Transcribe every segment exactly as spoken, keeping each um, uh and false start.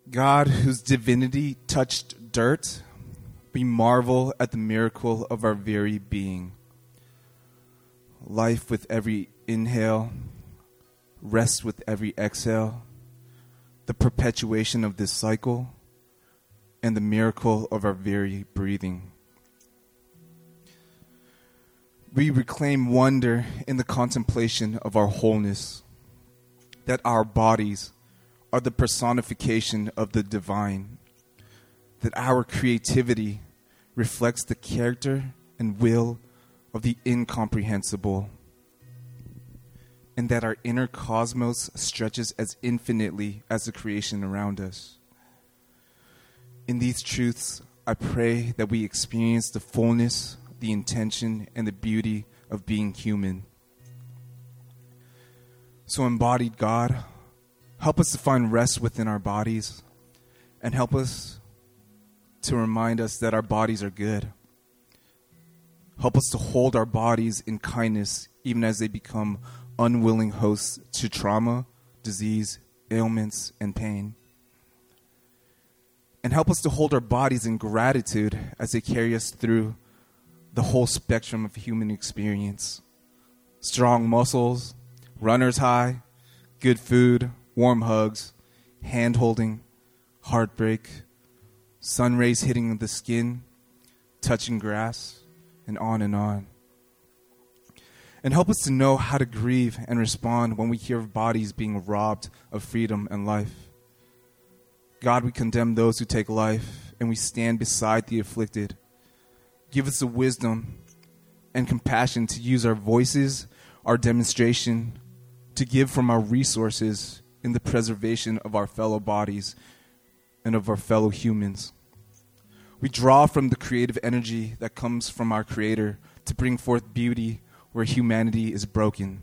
God, whose divinity touched dirt, we marvel at the miracle of our very being. Life with every inhale, rest with every exhale, the perpetuation of this cycle, and the miracle of our very breathing. We reclaim wonder in the contemplation of our wholeness, that our bodies are the personification of the divine, that our creativity reflects the character and will of the incomprehensible, and that our inner cosmos stretches as infinitely as the creation around us. In these truths, I pray that we experience the fullness, the intention, and the beauty of being human. So, embodied God, help us to find rest within our bodies, and help us to remind us that our bodies are good. Help us to hold our bodies in kindness even as they become unwilling hosts to trauma, disease, ailments, and pain. And help us to hold our bodies in gratitude as they carry us through the whole spectrum of human experience. Strong muscles, runner's high, good food, warm hugs, hand-holding, heartbreak, sun rays hitting the skin, touching grass, and on and on. And help us to know how to grieve and respond when we hear of bodies being robbed of freedom and life. God, we condemn those who take life, and we stand beside the afflicted. Give us the wisdom and compassion to use our voices, our demonstration, to give from our resources in the preservation of our fellow bodies and of our fellow humans. We draw from the creative energy that comes from our Creator to bring forth beauty where humanity is broken.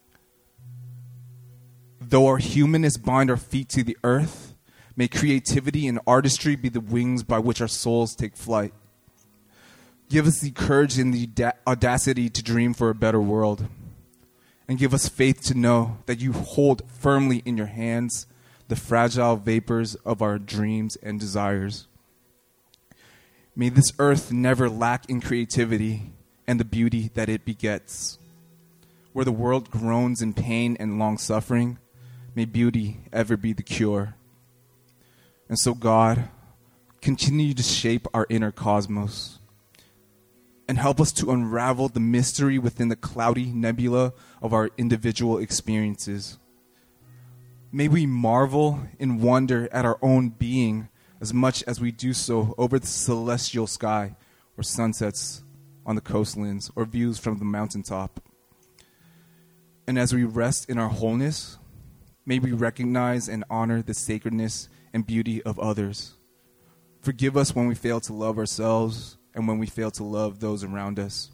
Though our humanness bind our feet to the earth, may creativity and artistry be the wings by which our souls take flight. Give us the courage and the da- audacity to dream for a better world. And give us faith to know that you hold firmly in your hands the fragile vapors of our dreams and desires. May this earth never lack in creativity and the beauty that it begets. Where the world groans in pain and long suffering, may beauty ever be the cure. And so, God, continue to shape our inner cosmos and help us to unravel the mystery within the cloudy nebula of our individual experiences. May we marvel in wonder at our own being as much as we do so over the celestial sky or sunsets on the coastlands or views from the mountaintop. And as we rest in our wholeness, may we recognize and honor the sacredness and beauty of others. Forgive us when we fail to love ourselves and when we fail to love those around us.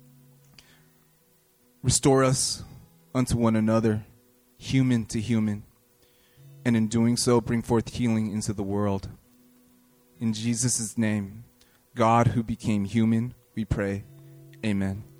Restore us unto one another, human to human, and in doing so, bring forth healing into the world. In Jesus' name, God who became human, we pray. Amen.